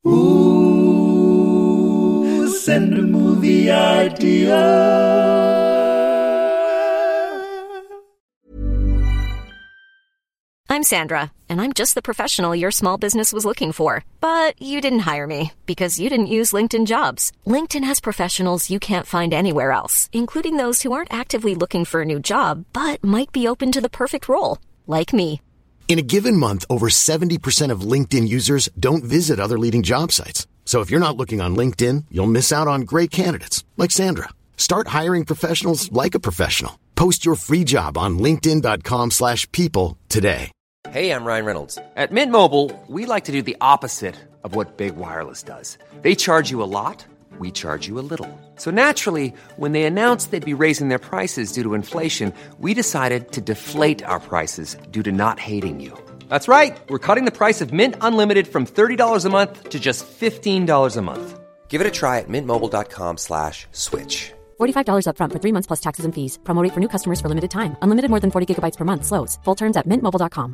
Ooh, send a movie idea. I'm Sandra, and I'm just the professional your small business was looking for. But you didn't hire me because you didn't use LinkedIn Jobs. LinkedIn has professionals you can't find anywhere else, including those who aren't actively looking for a new job, but might be open to the perfect role, like me. In a given month, over 70% of LinkedIn users don't visit other leading job sites. So if you're not looking on LinkedIn, you'll miss out on great candidates like Sandra. Start hiring professionals like a professional. Post your free job on linkedin.com/people today. Hey, I'm Ryan Reynolds. At Mint Mobile, we like to do the opposite of what Big Wireless does. They charge you a lot, we charge you a little. So naturally, when they announced they'd be raising their prices due to inflation, we decided to deflate our prices due to not hating you. That's right. We're cutting the price of Mint Unlimited from $30 a month to just $15 a month. Give it a try at mintmobile.com/switch. $45 up front for 3 months plus taxes and fees. Promo rate for new customers for limited time. Unlimited more than 40 gigabytes per month. Slows full terms at mintmobile.com.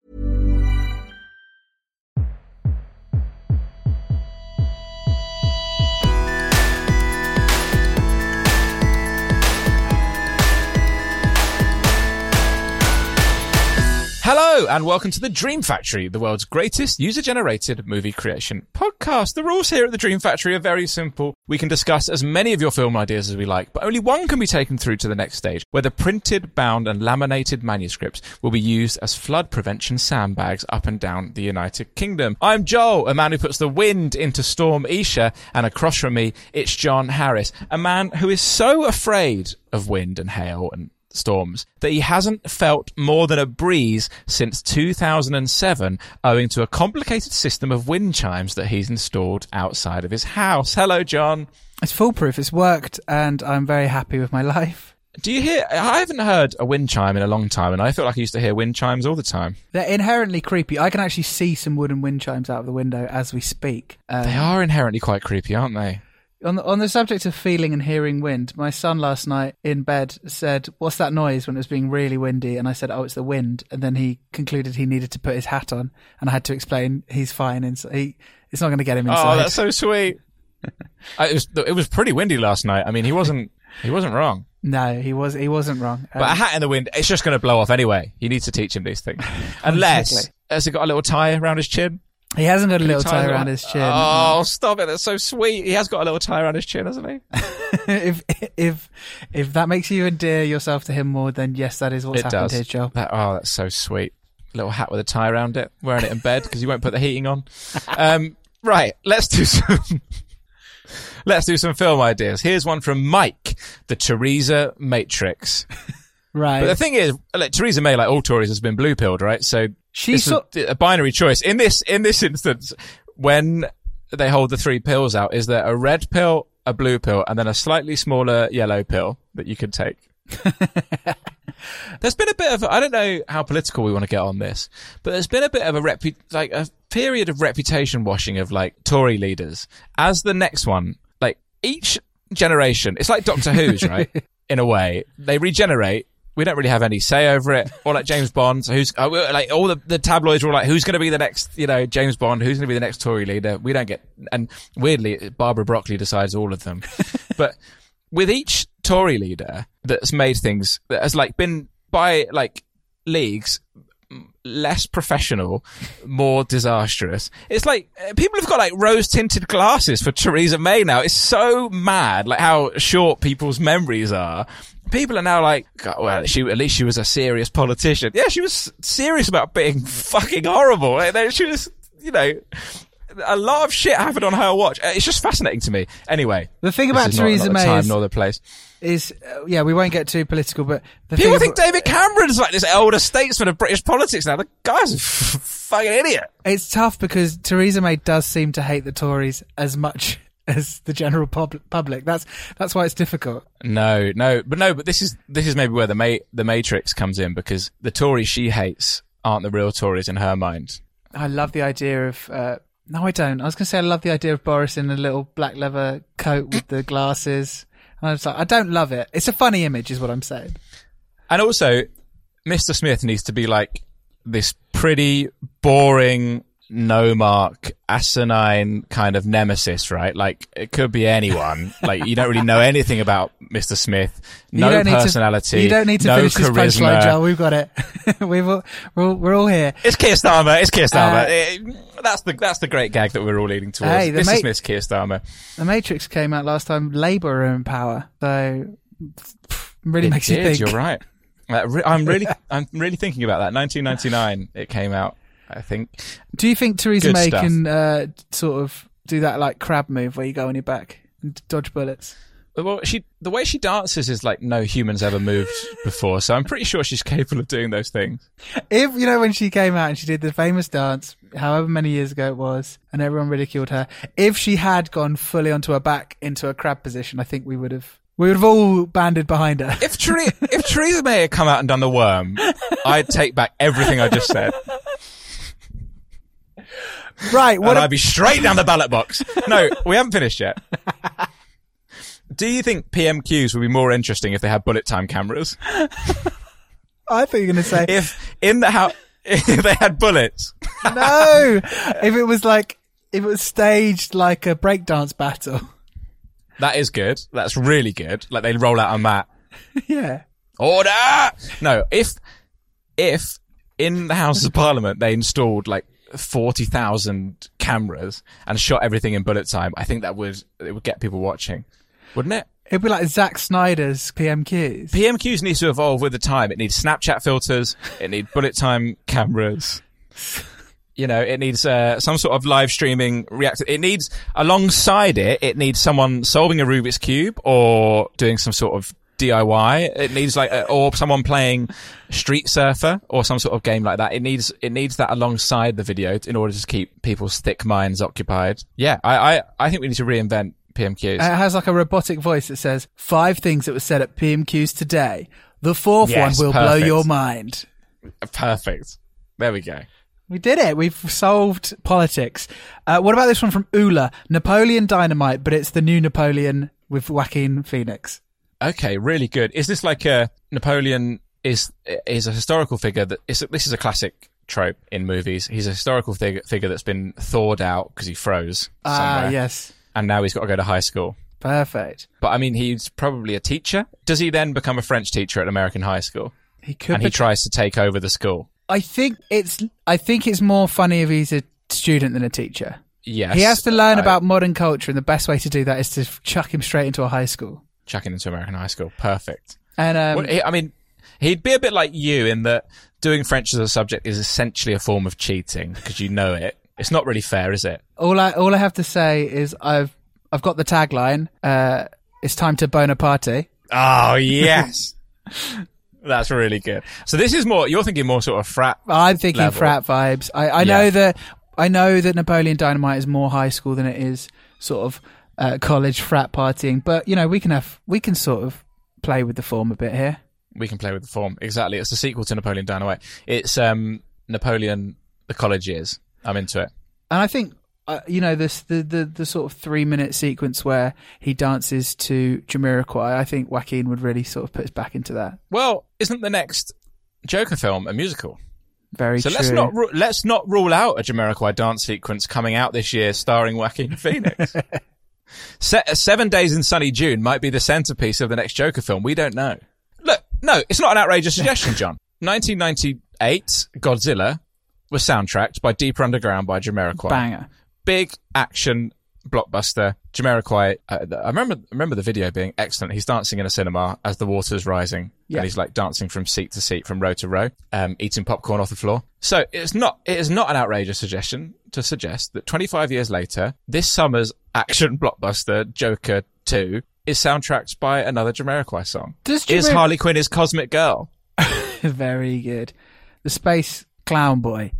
Hello and welcome to the Dream Factory, the world's greatest user-generated movie creation podcast. The rules here at the Dream Factory are very simple. We can discuss as many of your film ideas as we like, but only one can be taken through to the next stage, where the printed, bound and laminated manuscripts will be used as flood prevention sandbags up and down the United Kingdom. I'm Joel, a man who puts the wind into Storm Isha, and across from me, it's John Harris, a man who is so afraid of wind and hail and storms that he hasn't felt more than a breeze since 2007, owing to a complicated system of wind chimes that he's installed outside of his house. Hello, John. It's foolproof. It's worked, and I'm very happy with my life. Do you hear? I haven't heard a wind chime in a long time, and I feel like I used to hear wind chimes all the time. They're inherently creepy. I can actually see some wooden wind chimes out of the window as we speak. They are inherently quite creepy, aren't they? On the subject of feeling and hearing wind, my son last night in bed said, "What's that noise?" when it was being really windy, and I said, "Oh, it's the wind." And then he concluded he needed to put his hat on, and I had to explain he's fine. It's not going to get him inside. Oh, that's so sweet. It was pretty windy last night. I mean, he wasn't wrong. No, he wasn't wrong. But a hat in the wind, it's just going to blow off anyway. You need to teach him these things. Unless, has he got a little tie around his chin? He hasn't got a little tie around his chin. Oh, stop it. That's so sweet. He has got a little tie around his chin, hasn't he? If that makes you endear yourself to him more, then yes, that is what's happened here, Joel. That's so sweet. Little hat with a tie around it, wearing it in bed because you won't put the heating on. Right, let's do some film ideas. Here's one from Mike, the Theresa Matrix. Right. But the thing is, like, Theresa May, like all Tories, has been blue-pilled, right? So it's a binary choice. In this instance, when they hold the three pills out, is there a red pill, a blue pill, and then a slightly smaller yellow pill that you could take? There's been a bit of, I don't know how political we want to get on this, but there's been a bit of a period of reputation washing of like Tory leaders as the next one. Like each generation, it's like Doctor Who's, right? In a way, they regenerate. We don't really have any say over it. Or like James Bond, who's like all the tabloids were like, who's going to be the next, James Bond? Who's going to be the next Tory leader? We don't get, and weirdly, Barbara Broccoli decides all of them. But with each Tory leader that's made things that has like been by like leagues less professional, more disastrous. It's like people have got like rose tinted glasses for Theresa May now. It's so mad, like how short people's memories are. People are now like, well, at least she was a serious politician. Yeah, she was serious about being fucking horrible. She was, a lot of shit happened on her watch. It's just fascinating to me. Anyway, the thing about Theresa May time nor the place is, we won't get too political, but people think David Cameron's like this elder statesman of British politics now. The guy's a fucking idiot. It's tough because Theresa May does seem to hate the Tories as much as the general public. That's why it's difficult. No, but this is maybe where the Matrix comes in, because the Tories she hates aren't the real Tories in her mind. I love the idea of no, I don't. I was going to say I love the idea of Boris in a little black leather coat with the glasses. And I was like, I don't love it. It's a funny image, is what I'm saying. And also, Mr. Smith needs to be like this pretty boring no mark, asinine kind of nemesis, right? Like, it could be anyone. Like, you don't really know anything about Mr. Smith. No personality. You don't need to no finish charisma. this punchline, Joel. We've got it. We're all here. It's Keir Starmer. It's Keir Starmer. That's the great gag that we're all leading towards. Hey, Mr. Smith's Keir Starmer. The Matrix came out last time. Labour are in power, so really makes you think. You're right. I'm really thinking about that. 1999, it came out, I think. Do you think Theresa Good May stuff. can sort of do that like crab move where you go on your back and dodge bullets? Well, the way she dances is like no human's ever moved before, so I'm pretty sure she's capable of doing those things. If, you know, when she came out and she did the famous dance, however many years ago it was, and everyone ridiculed her, if she had gone fully onto her back into a crab position, I think we would have all banded behind her. If Theresa May had come out and done the worm, I'd take back everything I just said. Right. And I'd be straight down the ballot box. No, we haven't finished yet. Do you think PMQs would be more interesting if they had bullet time cameras? I thought you were going to say... If they had bullets. No! If it was staged like a breakdance battle. That is good. That's really good. Like they roll out a mat. Yeah. Order! No, if in the Houses of Parliament they installed like 40,000 cameras and shot everything in bullet time, I think it would get people watching, wouldn't it? It'd be like Zack Snyder's PMQs. PMQs need to evolve with the time. It needs Snapchat filters. It needs bullet time cameras. You know, it needs some sort of live streaming reactor. It needs, alongside it needs someone solving a Rubik's Cube or doing some sort of DIY. It needs or someone playing Street Surfer or some sort of game like that. It needs that alongside the video in order to keep people's thick minds occupied. Yeah, I think we need to reinvent PMQs. It has like a robotic voice that says 5 things that were said at PMQs today. The 4th one will blow your mind. Perfect. There we go. We did it. We've solved politics. What about this one from Ula? Napoleon Dynamite, but it's the new Napoleon with Joaquin Phoenix. Okay, really good. Is this like Napoleon is a historical figure this is a classic trope in movies. He's a historical figure that's been thawed out because he froze somewhere. Ah, yes. And now he's got to go to high school. Perfect. But I mean, he's probably a teacher. Does he then become a French teacher at American high school? He could. And he tries to take over the school. I think it's more funny if he's a student than a teacher. Yes. He has to learn about modern culture, and the best way to do that is to chuck him straight into a high school. Chuck him into American high school. Perfect. And he'd be a bit like you in that doing French as a subject is essentially a form of cheating because you know it. It's not really fair, is it? All I have to say is I've got the tagline. It's time to Bonaparte. Oh yes. That's really good. So this is you're thinking more sort of frat. I'm thinking level. frat vibes. I know that Napoleon Dynamite is more high school than it is sort of college frat partying, but you know, we can sort of play with the form a bit here. We can play with the form. Exactly. It's the sequel to Napoleon Dynamite. It's Napoleon the college years. I'm into it. And I think the sort of 3-minute sequence where he dances to Jamiroquai, I think Joaquin would really sort of put us back into that. Well, isn't the next Joker film a musical? Very true. So let's not rule out a Jamiroquai dance sequence coming out this year starring Joaquin Phoenix. 7 Days in Sunny June might be the centerpiece of the next Joker film. We don't know. Look, no, it's not an outrageous suggestion, John. 1998 Godzilla was soundtracked by Deeper Underground by Jamiroquai. Banger. Big action blockbuster. Jamiroquai, I remember the video being excellent. He's dancing in a cinema as the water's rising. Yeah. And he's like dancing from seat to seat, from row to row, eating popcorn off the floor. So it is not an outrageous suggestion to suggest that 25 years later, this summer's action blockbuster, Joker 2, is soundtracked by another Jamiroquai song. Is Harley Quinn his Cosmic Girl? Very good. The Space Clown Boy.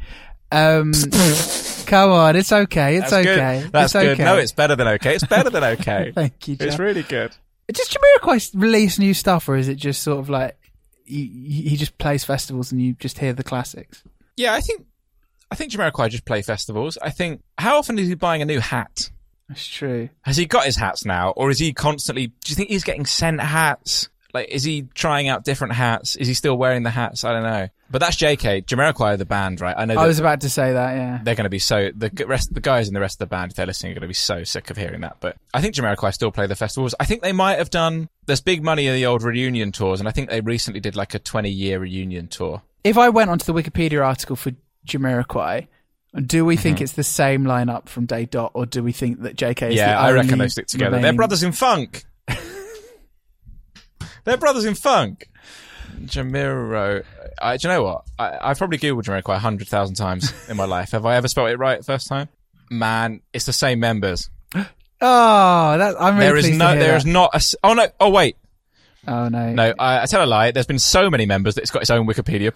Come on, it's okay. It's okay. Good. That's it's good. Okay. No, it's better than okay. It's better than okay. Thank you, John. It's really good. Does Jamiroquai release new stuff, or is it just sort of like he just plays festivals and you just hear the classics? Yeah, I think Jamiroquai just play festivals. I think, how often is he buying a new hat? That's true. Has he got his hats now, or is he constantly? Do you think he's getting sent hats? Like, is he trying out different hats? Is he still wearing the hats? I don't know. But that's JK. Jamiroquai are the band, right? I know. I was about to say that, yeah. They're going to be the guys in the rest of the band, if they're listening, are going to be so sick of hearing that. But I think Jamiroquai still play the festivals. I think they might have done, there's big money in the old reunion tours, and I think they recently did like a 20-year reunion tour. If I went onto the Wikipedia article for Jamiroquai, do we think it's the same lineup from day dot, or do we think that JK is the I reckon only they stick together. remaining- They're brothers in funk. They're brothers in funk. Jamiro. Do you know what? I've probably Googled Jamiroquai 100,000 times in my life. Have I ever spelled it right first time? Man, it's the same members. Oh, I'm really pleased to hear there that. is not a. Oh no! Oh wait. Oh no! No, I tell a lie. There's been so many members that it's got its own Wikipedia.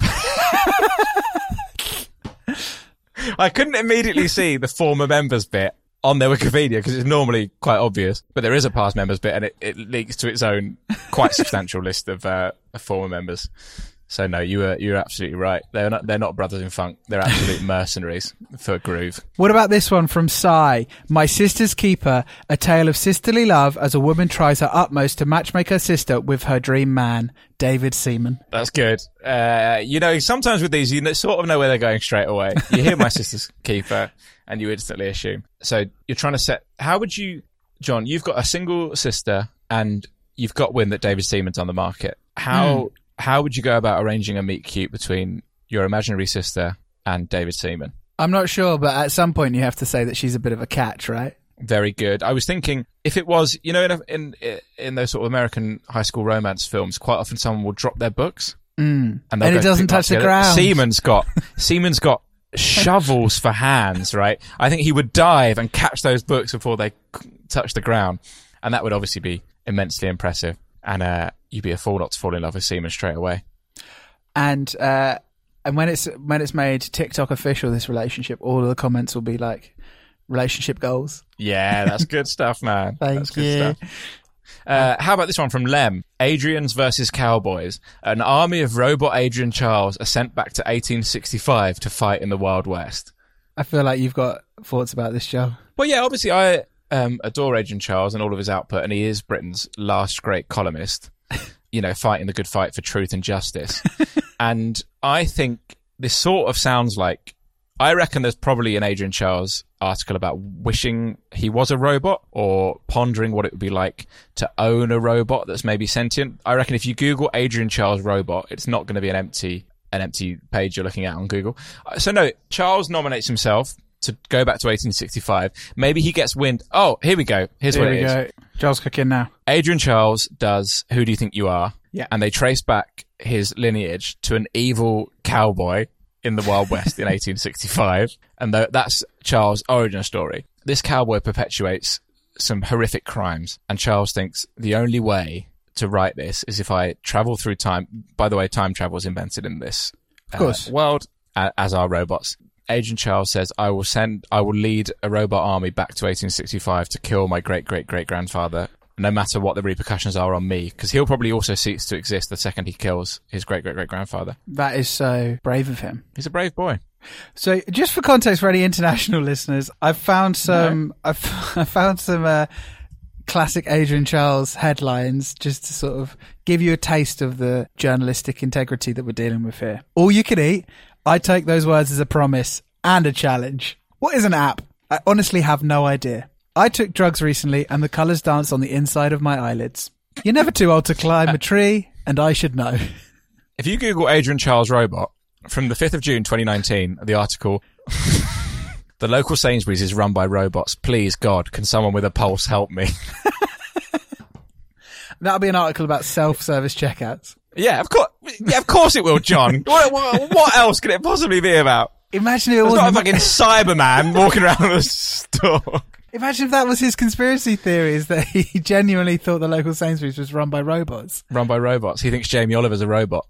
I couldn't immediately see the former members bit on their Wikipedia because it's normally quite obvious, but there is a past members bit, and it leaks to its own quite substantial list of former members. So no, you're absolutely right. They're not brothers in funk. They're absolute mercenaries for groove. What about this one from Sai? My sister's keeper, a tale of sisterly love as a woman tries her utmost to matchmake her sister with her dream man, David Seaman. That's good. Sometimes with these, you sort of know where they're going straight away. You hear my sister's keeper, and you instantly assume. So you're trying to set. How would you, John? You've got a single sister, and you've got wind that David Seaman's on the market. How would you go about arranging a meet cute between your imaginary sister and David Seaman? I'm not sure, but at some point you have to say that she's a bit of a catch, right? Very good. I was thinking if it was, in those sort of American high school romance films, quite often someone will drop their books and it doesn't touch the ground. Seaman's got shovels for hands, right? I think he would dive and catch those books before they touch the ground, and that would obviously be immensely impressive. And you'd be a fool not to fall in love with Seaman straight away. And when it's made TikTok official, this relationship, all of the comments will be like relationship goals. Yeah, that's good stuff, man. Thank that's you. Good stuff. How about this one from Lem? Adrians versus Cowboys. An army of robot Adrian Charles are sent back to 1865 to fight in the Wild West. I feel like you've got thoughts about this, Joe. Well, yeah, obviously I adore Adrian Charles and all of his output, and he is Britain's last great columnist, fighting the good fight for truth and justice. And I think this sort of sounds like, I reckon there's probably an Adrian Charles article about wishing he was a robot or pondering what it would be like to own a robot that's maybe sentient. I reckon if you Google Adrian Charles robot, it's not going to be an empty page you're looking at on Google. So no, Charles nominates himself to go back to 1865. Maybe he gets wind. Oh, here we go. Here's what it is. Joel's cooking now. Adrian Charles does Who Do You Think You Are? Yeah. And they trace back his lineage to an evil cowboy in the Wild West in 1865. And that's Charles' origin story. This cowboy perpetuates some horrific crimes. And Charles thinks the only way to write this is if I travel through time. By the way, time travel is invented in this world, as are robots. Adrian Charles says, I will lead a robot army back to 1865 to kill my great-great-great-grandfather, no matter what the repercussions are on me, because he'll probably also cease to exist the second he kills his great-great-great-grandfather. That is so brave of him. He's a brave boy. So, just for context for any international listeners, I've found some classic Adrian Charles headlines just to sort of give you a taste of the journalistic integrity that we're dealing with here. All you can eat. I take those words as a promise and a challenge. What is an app? I honestly have no idea. I took drugs recently and the colours dance on the inside of my eyelids. You're never too old to climb a tree, and I should know. If you Google Adrian Charles robot, from the 5th of June 2019, the article, the local Sainsbury's is run by robots. Please, God, can someone with a pulse help me? That'll be an article about self-service checkouts. Yeah, of course. Yeah, of course it will, John. What else could it possibly be about? Imagine if it There's wasn't not a fucking Cyberman walking around the store. Imagine if that was his conspiracy theory, is that he genuinely thought the local Sainsbury's was run by robots. Run by robots. He thinks Jamie Oliver's a robot.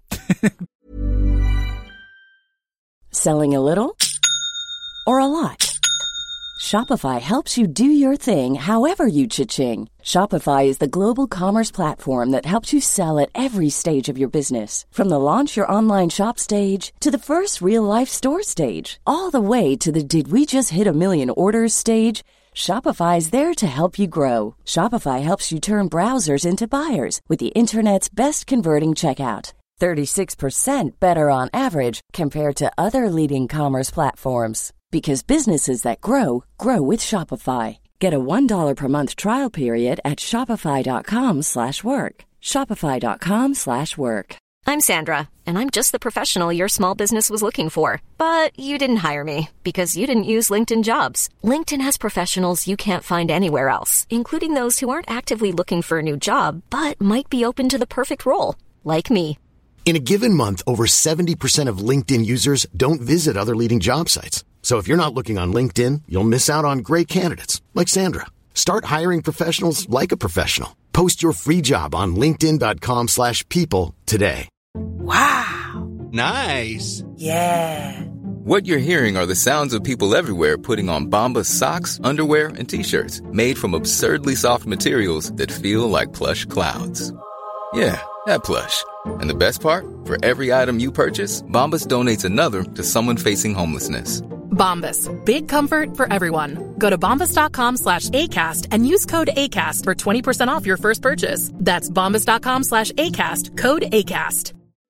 Selling a little or a lot? Shopify helps you do your thing however you cha-ching. Shopify is the global commerce platform that helps you sell at every stage of your business. From the launch your online shop stage to the first real life store stage, all the way to the did we just hit a million orders stage. Shopify is there to help you grow. Shopify helps you turn browsers into buyers with the internet's best converting checkout. 36% better on average compared to other leading commerce platforms. Because businesses that grow with Shopify. Get a $1 per month trial period at shopify.com/work. Shopify.com/work. I'm Sandra, and I'm just the professional your small business was looking for. But you didn't hire me because you didn't use LinkedIn Jobs. LinkedIn has professionals you can't find anywhere else, including those who aren't actively looking for a new job, but might be open to the perfect role, like me. In a given month, over 70% of LinkedIn users don't visit other leading job sites. So if you're not looking on LinkedIn, you'll miss out on great candidates like Sandra. Start hiring professionals like a professional. Post your free job on linkedin.com/people today. Wow. Nice. Yeah. What you're hearing are the sounds of people everywhere putting on Bombas socks, underwear, and T-shirts made from absurdly soft materials that feel like plush clouds. Yeah, that plush. And the best part? For every item you purchase, Bombas donates another to someone facing homelessness. Bombas. Big comfort for everyone. Go to bombas.com/ACAST and use code ACAST for 20% off your first purchase. That's bombas.com/ACAST. Code ACAST.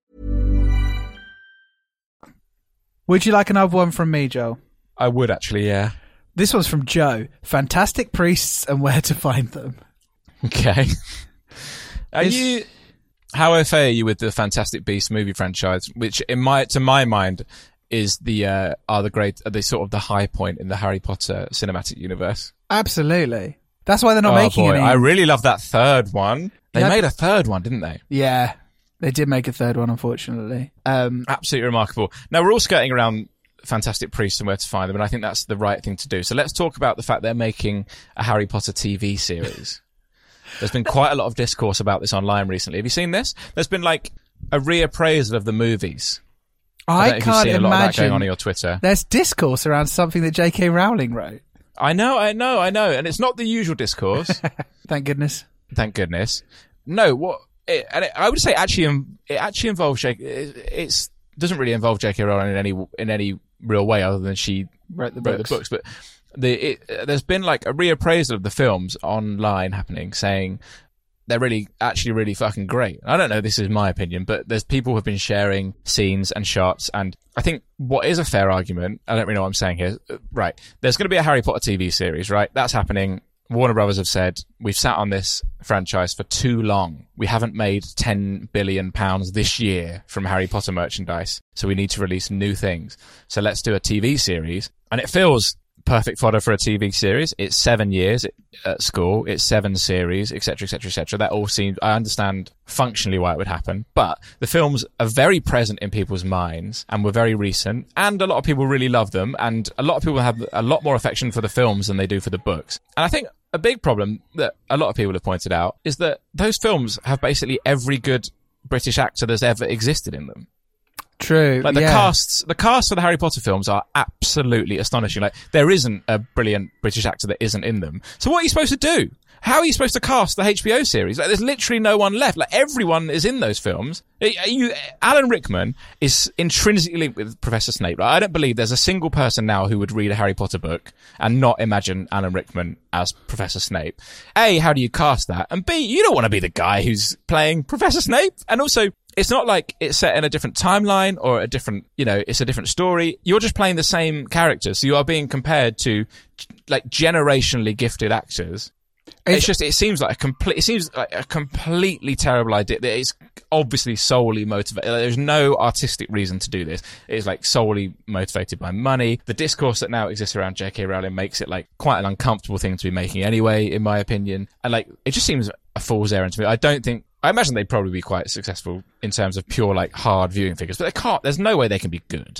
Would you like another one from me, Joe? I would actually, yeah. This one's from Joe. Fantastic priests and where to find them. Okay. How au fait are you with the Fantastic Beasts movie franchise, which to my mind is the sort of the high point in the Harry Potter cinematic universe? Absolutely. That's why they're not making any. I really love that third one. They made a third one, didn't they? Yeah. They did make a third one, unfortunately. Absolutely remarkable. Now, we're all skirting around Fantastic Priests and where to find them, and I think that's the right thing to do. So let's talk about the fact they're making a Harry Potter TV series. There's been quite a lot of discourse about this online recently. Have you seen this? There's been like a reappraisal of the movies. I can't imagine a lot of that going on your Twitter. There's discourse around something that J.K. Rowling wrote. I know, and it's not the usual discourse. Thank goodness. No, I would say it actually involves it doesn't really involve J.K. Rowling in any real way other than she wrote the books. But there's been like a reappraisal of the films online happening, saying they're really fucking great. I don't know, this is my opinion, but there's people who have been sharing scenes and shots, and I think what is a fair argument, I don't really know what I'm saying here, right, there's going to be a Harry Potter TV series, right? That's happening. Warner Brothers have said, we've sat on this franchise for too long. We haven't made £10 billion this year from Harry Potter merchandise, so we need to release new things. So let's do a TV series. And it feels perfect fodder for a TV series. It's 7 years at school. It's 7 series, etc., etc., etc. That all seems, I understand functionally why it would happen, but the films are very present in people's minds and were very recent, and a lot of people really love them, and a lot of people have a lot more affection for the films than they do for the books. And I think a big problem that a lot of people have pointed out is that those films have basically every good British actor that's ever existed in them. True. Like the casts for the Harry Potter films are absolutely astonishing. Like there isn't a brilliant British actor that isn't in them. So what are you supposed to do? How are you supposed to cast the HBO series? Like there's literally no one left. Like everyone is in those films. Alan Rickman is intrinsically linked with Professor Snape. Right? I don't believe there's a single person now who would read a Harry Potter book and not imagine Alan Rickman as Professor Snape. A, how do you cast that? And B, you don't want to be the guy who's playing Professor Snape. And also, it's not like it's set in a different timeline or a different, it's a different story. You're just playing the same characters. So you are being compared to like generationally gifted actors. It seems like a completely terrible idea. It's obviously solely motivated. There's no artistic reason to do this. It's like solely motivated by money. The discourse that now exists around J.K. Rowling makes it like quite an uncomfortable thing to be making anyway, in my opinion. And like, it just seems a fool's errand to me. I imagine they'd probably be quite successful in terms of pure like hard viewing figures, but there's no way they can be good.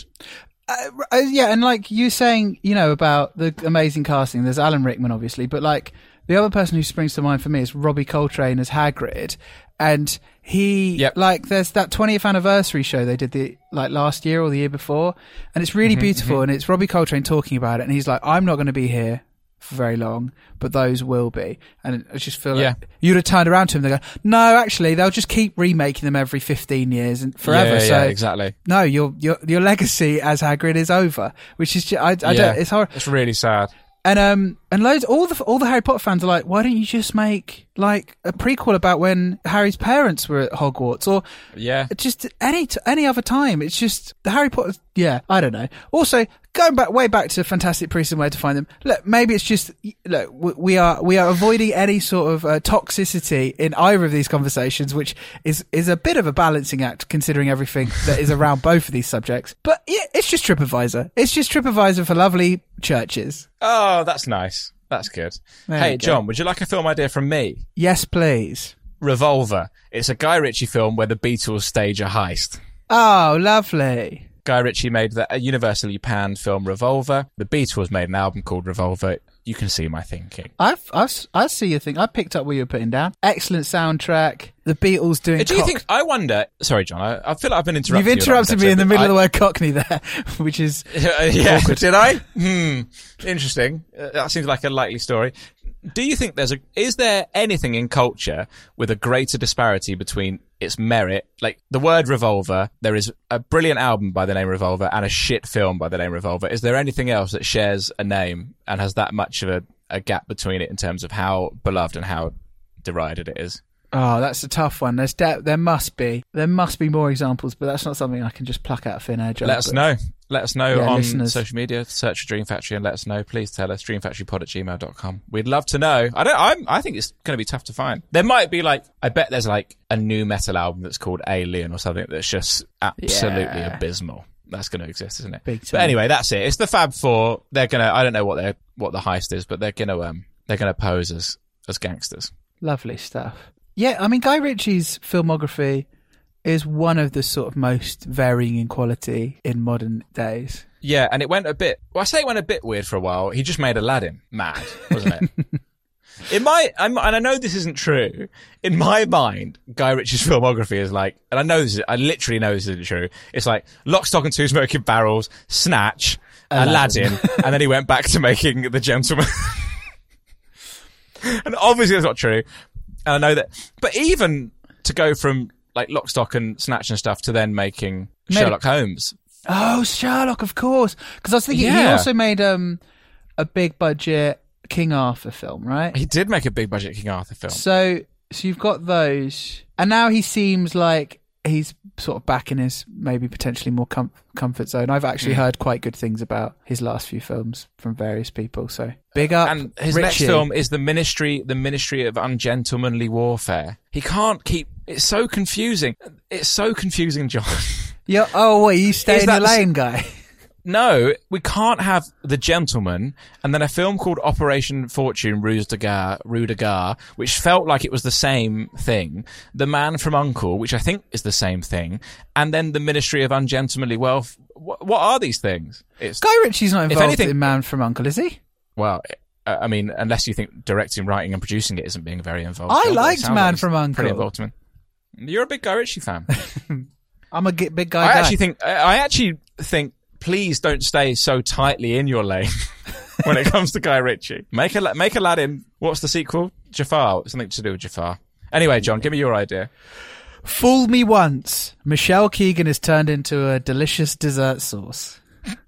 Yeah, and like you saying, about the amazing casting, there's Alan Rickman obviously, but like the other person who springs to mind for me is Robbie Coltrane as Hagrid, and he like there's that 20th anniversary show they did last year or the year before, and it's really beautiful, and it's Robbie Coltrane talking about it, and he's like, I'm not going to be here for very long, but those will be. And I just feel like you'd have turned around to him, they go, no, actually they'll just keep remaking them every 15 years and forever. Yeah, exactly. No, your legacy as Hagrid is over, which is just, I don't, it's horrible. It's really sad. And loads, all the Harry Potter fans are like, why don't you just make like a prequel about when Harry's parents were at Hogwarts, or just any other time? It's just the Harry Potter. Yeah, I don't know. Also, going way back to Fantastic Priests and Where to Find Them. Look, maybe it's just we are avoiding any sort of toxicity in either of these conversations, which is a bit of a balancing act considering everything that is around both of these subjects. But yeah, it's just TripAdvisor. It's just TripAdvisor for lovely churches. Oh, that's nice. That's good. Hey, John, would you like a film idea from me? Yes, please. Revolver. It's a Guy Ritchie film where the Beatles stage a heist. Oh, lovely. Guy Ritchie made a universally panned film Revolver. The Beatles made an album called Revolver. You can see my thinking. I see your thing. I picked up what you were putting down. Excellent soundtrack. The Beatles doing. Do you think? I wonder. Sorry, John. I feel like I've been interrupting. You've interrupted me in the middle of the word Cockney there, which is yeah. Awkward. Did I? Interesting. That seems like a likely story. Do you think is there anything in culture with a greater disparity between its merit? Like the word Revolver, there is a brilliant album by the name Revolver and a shit film by the name Revolver. Is there anything else that shares a name and has that much of a gap between it in terms of how beloved and how derided it is? Oh, that's a tough one. There must be more examples, but that's not something I can just pluck out of thin air, John. Let us know on listeners. Social media. Search for Dream Factory and let us know. Please tell us. dreamfactorypod@gmail.com. We'd love to know. I think it's going to be tough to find. There might be I bet there's a new metal album that's called Alien or something that's just absolutely abysmal. That's going to exist, isn't it? Big time. But anyway, that's it. It's the Fab Four. They're gonna. I don't know what the heist is, but they're gonna pose as gangsters. Lovely stuff. Yeah, I mean, Guy Ritchie's filmography is one of the sort of most varying in quality in modern days. Yeah, and it went a bit weird for a while. He just made Aladdin mad, wasn't it? And I know this isn't true. In my mind, Guy Ritchie's filmography is like, and I literally know this isn't true. It's like Lock, Stock and Two Smoking Barrels, Snatch, Aladdin, and then he went back to making The Gentleman. And obviously that's not true. And I know that, but even to go from like Lock, Stock and Snatch and stuff to then making Sherlock Holmes. Oh, Sherlock, of course. Because I was thinking he also made a big budget King Arthur film, right? He did make a big budget King Arthur film. So you've got those, and now he seems like he's sort of back in his maybe potentially more comfort zone. I've actually heard quite good things about his last few films from various people. So big up. And his next film is the Ministry of Ungentlemanly Warfare. He can't keep. It's so confusing. It's so confusing, John. Yeah. Oh, what? You stay in your lane, guy. No, we can't have The Gentleman and then a film called Operation Fortune Rue de Gare, which felt like it was the same thing. The Man from U.N.C.L.E., which I think is the same thing. And then The Ministry of Ungentlemanly Wealth. What are these things? Guy Ritchie's not involved in Man from U.N.C.L.E., is he? Well, I mean, unless you think directing, writing and producing it isn't being very involved. I liked Man from U.N.C.L.E. Pretty involved to me. You're a big Guy Ritchie fan. I'm a big guy. I actually think please don't stay so tightly in your lane when it comes to Guy Ritchie. Make Aladdin. What's the sequel? Jafar. Something to do with Jafar. Anyway, John, give me your idea. Fool me once. Michelle Keegan is turned into a delicious dessert sauce.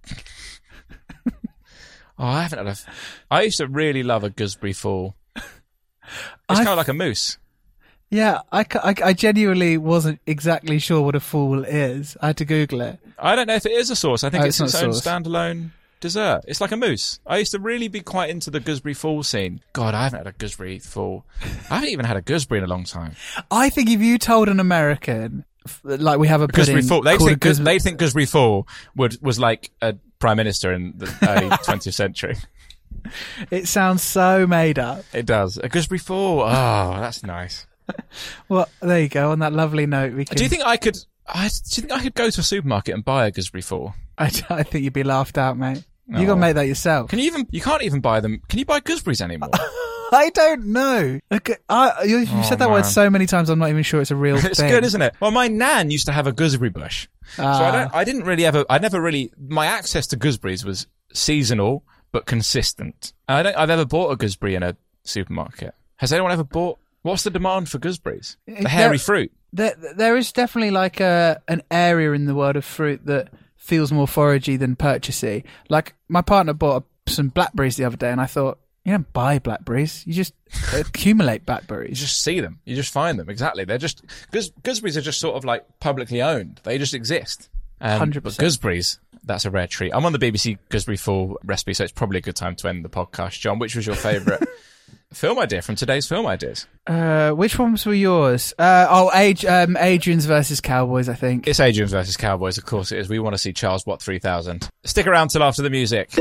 I haven't had I used to really love a gooseberry fool. It's kind of like a mousse. Yeah, I genuinely wasn't exactly sure what a fool is. I had to Google it. I don't know if it is a sauce. I think it's its own standalone dessert. It's like a mousse. I used to really be quite into the gooseberry fool scene. God, I haven't had a gooseberry fool. I haven't even had a gooseberry in a long time. I think if you told an American, like we have a gooseberry fool, they think gooseberry fool was like a prime minister in the early 20th century. It sounds so made up. It does. A gooseberry fool. Oh, that's nice. Well, there you go. On that lovely note, we can. Do you think I could go to a supermarket and buy a gooseberry fool? I think you'd be laughed out, mate. You got to make that yourself. You can't even buy them. Can you buy gooseberries anymore? I don't know. You've said that word so many times. I'm not even sure it's a real thing. It's good, isn't it? Well, my nan used to have a gooseberry bush, so my access to gooseberries was seasonal but consistent. I've ever bought a gooseberry in a supermarket. Has anyone ever bought? What's the demand for gooseberries? The hairy fruit. There is definitely like an area in the world of fruit that feels more foragey than purchasey. Like my partner bought some blackberries the other day, and I thought, you don't buy blackberries. You just accumulate blackberries. You just see them. You just find them. Exactly. They're just gooseberries are just sort of like publicly owned. They just exist. 100%. But gooseberries, that's a rare treat. I'm on the BBC Gooseberry Fool recipe, so it's probably a good time to end the podcast. John, which was your favourite film idea from today's film ideas? Which ones were yours? Adrian's versus Cowboys, I think. It's Adrian's versus Cowboys, of course it is. We want to see Charles Watt 3000. Stick around till after the music.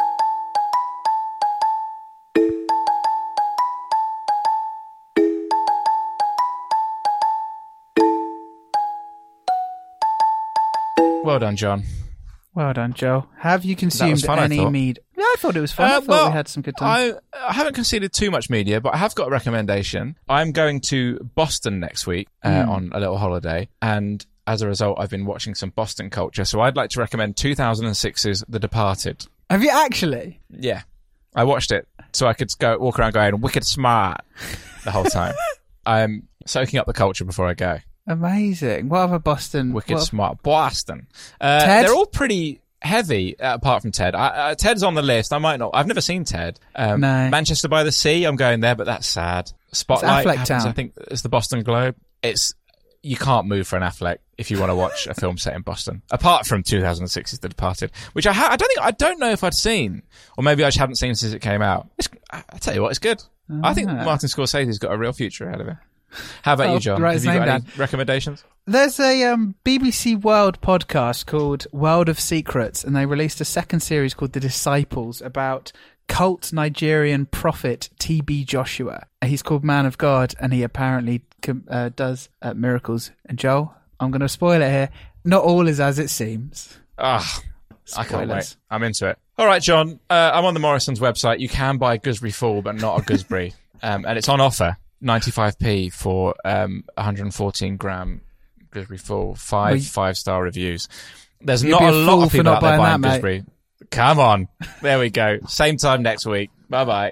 Well done, John. Well done, Joe. Have you consumed any media? Yeah, I thought it was fun. I thought we had some good time. I haven't conceded too much media, but I have got a recommendation. I'm going to Boston next week on a little holiday, and as a result, I've been watching some Boston culture. So I'd like to recommend 2006's The Departed. Have you actually? Yeah. I watched it so I could walk around going, wicked smart the whole time. I'm soaking up the culture before I go. Amazing. What other Boston? Wicked smart. Boston. Ted? They're all pretty heavy, apart from Ted. Ted's on the list. I might not. I've never seen Ted. No. Manchester by the Sea, I'm going there, but that's sad. Spotlight happens, Town. I think, it's the Boston Globe. You can't move for an Affleck if you want to watch a film set in Boston. Apart from 2006's The Departed, which I don't know if I'd seen, or maybe I just haven't seen since it came out. I tell you what, it's good. I think Martin Scorsese's got a real future ahead of him. How about you, John? Have you got any recommendations? There's a BBC World podcast called World of Secrets, and they released a second series called The Disciples about cult Nigerian prophet T.B. Joshua. He's called Man of God, and he apparently does miracles. And Joel, I'm going to spoil it here. Not all is as it seems. I can't wait. I'm into it. All right, John. I'm on the Morrison's website. You can buy Gooseberry Fool, but not a gooseberry. And it's on offer. 95p for 114 gram Gooseberry Fool. 5-star reviews. There's not a lot of people out there buying gooseberry. Come on. There we go. Same time next week. Bye-bye.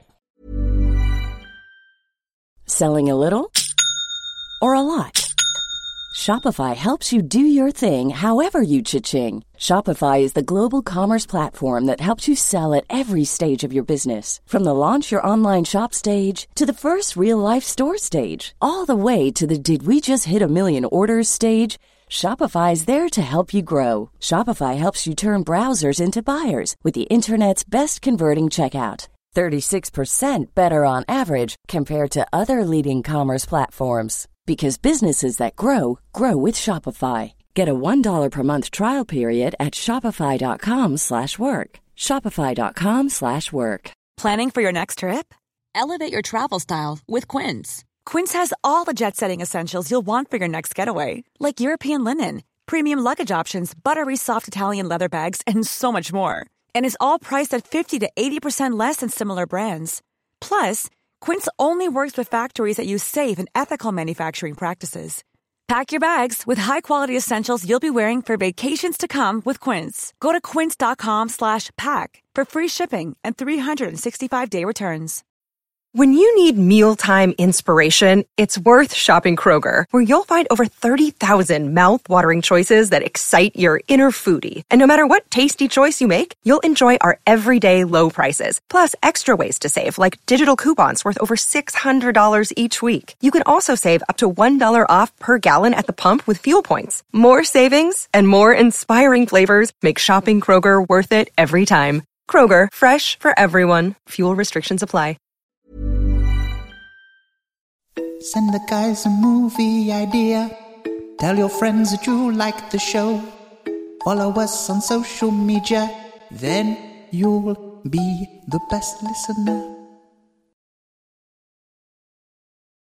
Selling a little or a lot? Shopify helps you do your thing however you cha-ching. Shopify is the global commerce platform that helps you sell at every stage of your business. From the launch your online shop stage to the first real-life store stage, all the way to the did we just hit a million orders stage. Shopify is there to help you grow. Shopify helps you turn browsers into buyers with the internet's best converting checkout. 36% better on average compared to other leading commerce platforms. Because businesses that grow, grow with Shopify. Get a $1 per month trial period at shopify.com/work. Shopify.com/work. Planning for your next trip? Elevate your travel style with Quince. Quince has all the jet-setting essentials you'll want for your next getaway, like European linen, premium luggage options, buttery soft Italian leather bags, and so much more. And is all priced at 50 to 80% less than similar brands. Plus, Quince only works with factories that use safe and ethical manufacturing practices. Pack your bags with high-quality essentials you'll be wearing for vacations to come with Quince. Go to quince.com/pack for free shipping and 365-day returns. When you need mealtime inspiration, it's worth shopping Kroger, where you'll find over 30,000 mouth-watering choices that excite your inner foodie. And no matter what tasty choice you make, you'll enjoy our everyday low prices, plus extra ways to save, like digital coupons worth over $600 each week. You can also save up to $1 off per gallon at the pump with fuel points. More savings and more inspiring flavors make shopping Kroger worth it every time. Kroger, fresh for everyone. Fuel restrictions apply. Send the guys a movie idea. Tell your friends that you like the show. Follow us on social media. Then you'll be the best listener.